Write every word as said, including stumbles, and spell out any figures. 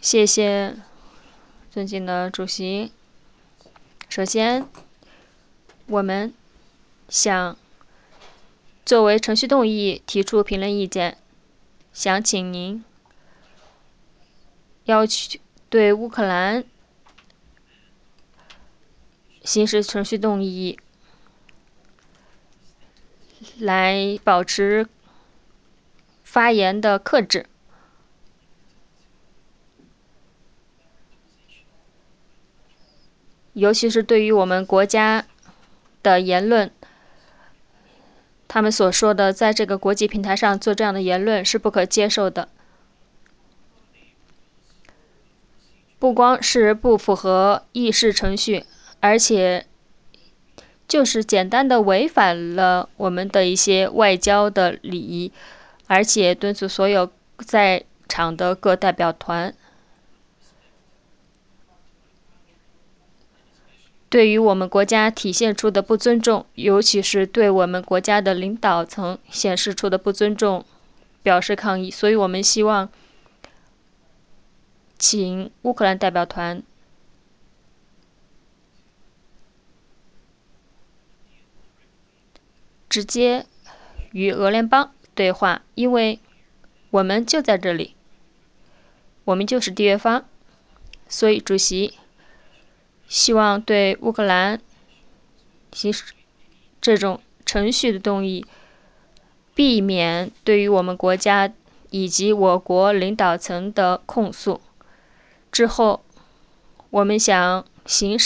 谢谢尊敬的主席。首先，我们想作为程序动议提出评论意见，想请您要求对乌克兰行使程序动议，来保持发言的克制。尤其是对于我们国家的言论，他们所说的在这个国际平台上做这样的言论是不可接受的。不光是不符合议事程序，而且就是简单的违反了我们的一些外交的礼仪，而且敦促所有在场的各代表团对于我们国家体现出的不尊重，尤其是对我们国家的领导层显示出的不尊重，表示抗议。所以我们希望请乌克兰代表团直接与俄联邦对话，因为我们就在这里，我们就是缔约方。所以主席希望对乌克兰行使这种程序的动议，避免对于我们国家以及我国领导层的控诉。之后，我们想行使